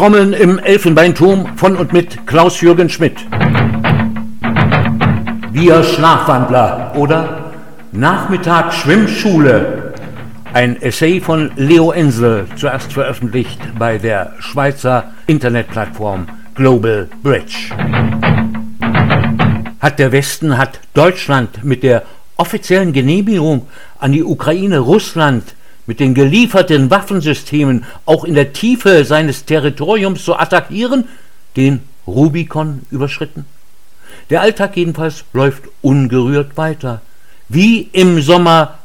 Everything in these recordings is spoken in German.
Trommeln im Elfenbeinturm von und mit Klaus-Jürgen Schmidt. Wir Schlafwandler oder Nachmittag Schwimmschule. Ein Essay von Leo Ensel, zuerst veröffentlicht bei der Schweizer Internetplattform Global Bridge. Hat Deutschland mit der offiziellen Genehmigung an die Ukraine Russland mit den gelieferten Waffensystemen auch in der Tiefe seines Territoriums zu attackieren, den Rubikon überschritten? Der Alltag jedenfalls läuft ungerührt weiter, wie im Sommer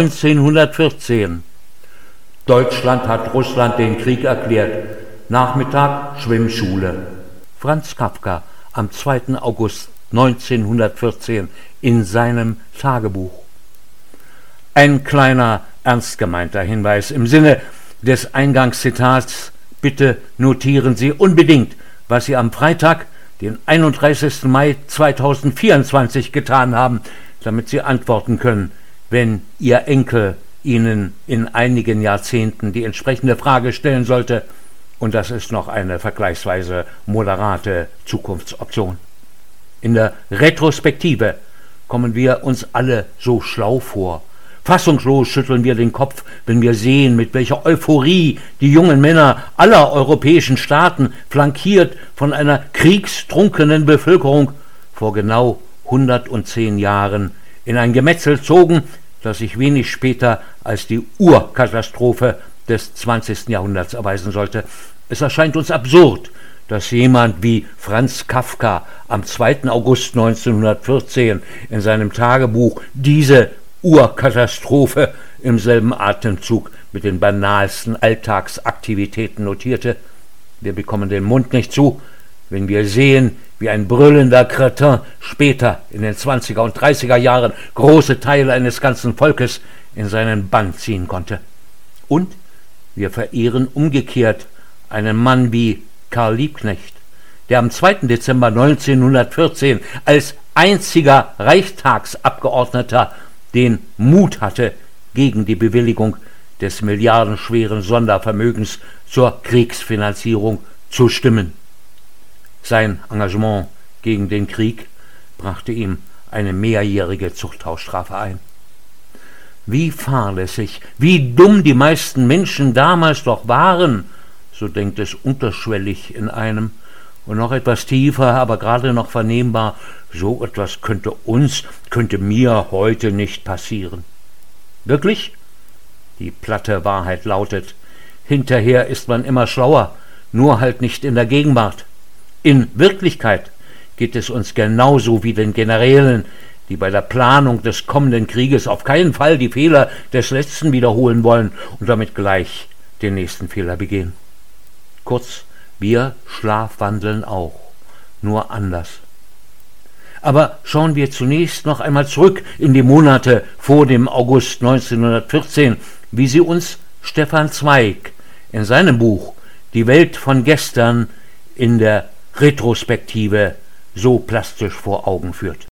1914. Deutschland hat Russland den Krieg erklärt. Nachmittag Schwimmschule. Franz Kafka am 2. August 1914 in seinem Tagebuch. Ein kleiner, ernst gemeinter Hinweis im Sinne des Eingangszitats: Bitte notieren Sie unbedingt, was Sie am Freitag, den 31. Mai 2024 getan haben, damit Sie antworten können, wenn Ihr Enkel Ihnen in einigen Jahrzehnten die entsprechende Frage stellen sollte. Und das ist noch eine vergleichsweise moderate Zukunftsoption. In der Retrospektive kommen wir uns alle so schlau vor. Fassungslos schütteln wir den Kopf, wenn wir sehen, mit welcher Euphorie die jungen Männer aller europäischen Staaten, flankiert von einer kriegstrunkenen Bevölkerung, vor genau 110 Jahren in ein Gemetzel zogen, das sich wenig später als die Urkatastrophe des 20. Jahrhunderts erweisen sollte. Es erscheint uns absurd, dass jemand wie Franz Kafka am 2. August 1914 in seinem Tagebuch diese Urkatastrophe im selben Atemzug mit den banalsten Alltagsaktivitäten notierte. Wir bekommen den Mund nicht zu, wenn wir sehen, wie ein brüllender Kretin später in den 20er und 30er Jahren große Teile eines ganzen Volkes in seinen Bann ziehen konnte. Und wir verehren umgekehrt einen Mann wie Karl Liebknecht, der am 2. Dezember 1914 als einziger Reichstagsabgeordneter den Mut hatte, gegen die Bewilligung des milliardenschweren Sondervermögens zur Kriegsfinanzierung zu stimmen. Sein Engagement gegen den Krieg brachte ihm eine mehrjährige Zuchthausstrafe ein. Wie fahrlässig, wie dumm die meisten Menschen damals doch waren, so denkt es unterschwellig in einem, und noch etwas tiefer, aber gerade noch vernehmbar: so etwas könnte mir heute nicht passieren. Wirklich? Die platte Wahrheit lautet: hinterher ist man immer schlauer, nur halt nicht in der Gegenwart. In Wirklichkeit geht es uns genauso wie den Generälen, die bei der Planung des kommenden Krieges auf keinen Fall die Fehler des letzten wiederholen wollen und damit gleich den nächsten Fehler begehen. Kurz, wir schlafwandeln auch, nur anders. Aber schauen wir zunächst noch einmal zurück in die Monate vor dem August 1914, wie sie uns Stefan Zweig in seinem Buch Die Welt von gestern in der Retrospektive so plastisch vor Augen führt.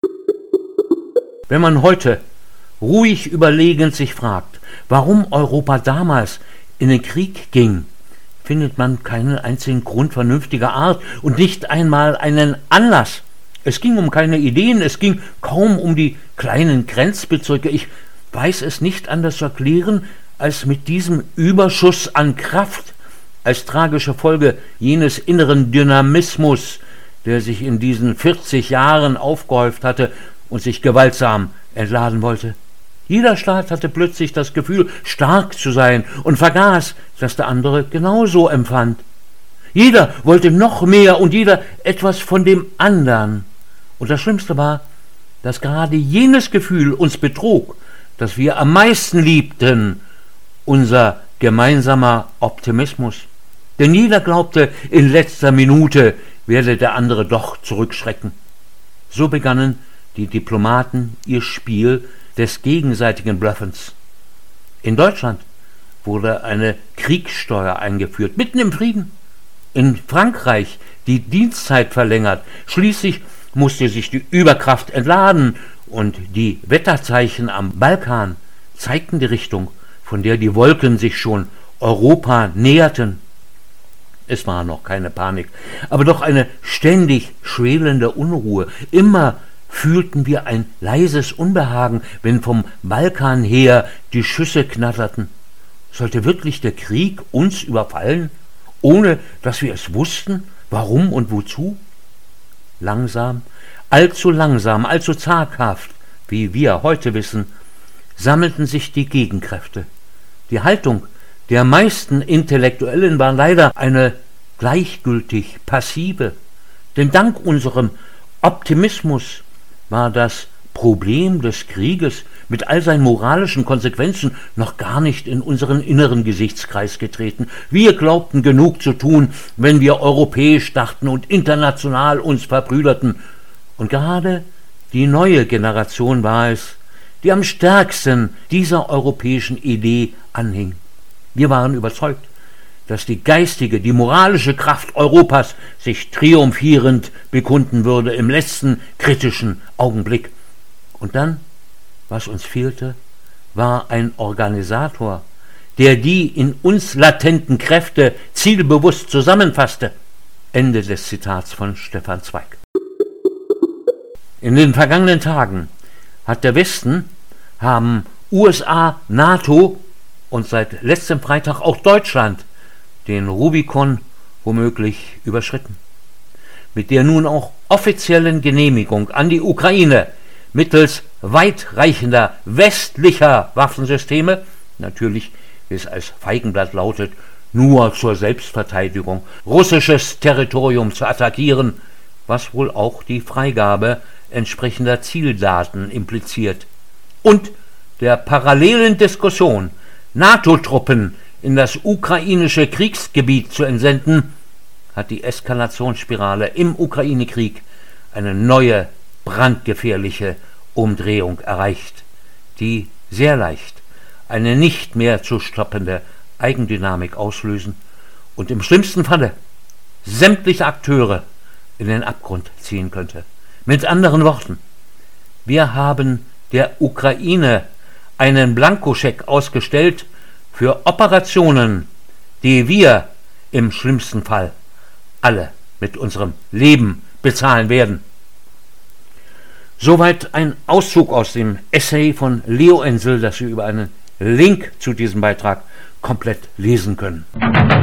Wenn man heute ruhig überlegend sich fragt, warum Europa damals in den Krieg ging, findet man keinen einzigen Grund vernünftiger Art und nicht einmal einen Anlass. Es ging um keine Ideen, es ging kaum um die kleinen Grenzbezirke. Ich weiß es nicht anders zu erklären, als mit diesem Überschuss an Kraft, als tragische Folge jenes inneren Dynamismus, der sich in diesen 40 Jahren aufgehäuft hatte und sich gewaltsam entladen wollte. Jeder Staat hatte plötzlich das Gefühl, stark zu sein und vergaß, dass der andere genauso empfand. Jeder wollte noch mehr und jeder etwas von dem anderen. Und das Schlimmste war, dass gerade jenes Gefühl uns betrug, das wir am meisten liebten, unser gemeinsamer Optimismus. Denn jeder glaubte, in letzter Minute werde der andere doch zurückschrecken. So begannen die Diplomaten ihr Spiel des gegenseitigen Bluffens. In Deutschland wurde eine Kriegssteuer eingeführt, mitten im Frieden. In Frankreich die Dienstzeit verlängert. Schließlich musste sich die Überkraft entladen und die Wetterzeichen am Balkan zeigten die Richtung, von der die Wolken sich schon Europa näherten. Es war noch keine Panik, aber doch eine ständig schwelende Unruhe. Immer fühlten wir ein leises Unbehagen, wenn vom Balkan her die Schüsse knatterten. Sollte wirklich der Krieg uns überfallen, ohne dass wir es wussten, warum und wozu? Langsam, allzu zaghaft, wie wir heute wissen, sammelten sich die Gegenkräfte. Die Haltung der meisten Intellektuellen war leider eine gleichgültig passive, denn dank unserem Optimismus war das Problem des Krieges mit all seinen moralischen Konsequenzen noch gar nicht in unseren inneren Gesichtskreis getreten. Wir glaubten genug zu tun, wenn wir europäisch dachten und international uns verbrüderten. Und gerade die neue Generation war es, die am stärksten dieser europäischen Idee anhing. Wir waren überzeugt, dass die geistige, die moralische Kraft Europas sich triumphierend bekunden würde im letzten kritischen Augenblick. Und dann, was uns fehlte, war ein Organisator, der die in uns latenten Kräfte zielbewusst zusammenfasste. Ende des Zitats von Stefan Zweig. In den vergangenen Tagen hat der Westen, haben USA, NATO und seit letztem Freitag auch Deutschland den Rubikon womöglich überschritten. Mit der nun auch offiziellen Genehmigung an die Ukraine mittels weitreichender westlicher Waffensysteme, natürlich, wie es als Feigenblatt lautet, nur zur Selbstverteidigung, russisches Territorium zu attackieren, was wohl auch die Freigabe entsprechender Zieldaten impliziert. Und der parallelen Diskussion, NATO-Truppen in das ukrainische Kriegsgebiet zu entsenden, hat die Eskalationsspirale im Ukraine-Krieg eine neue, brandgefährliche Umdrehung erreicht, die sehr leicht eine nicht mehr zu stoppende Eigendynamik auslösen und im schlimmsten Falle sämtliche Akteure in den Abgrund ziehen könnte. Mit anderen Worten, wir haben der Ukraine einen Blankoscheck ausgestellt für Operationen, die wir im schlimmsten Fall alle mit unserem Leben bezahlen werden. Soweit ein Auszug aus dem Essay von Leo Ensel, das Sie über einen Link zu diesem Beitrag komplett lesen können.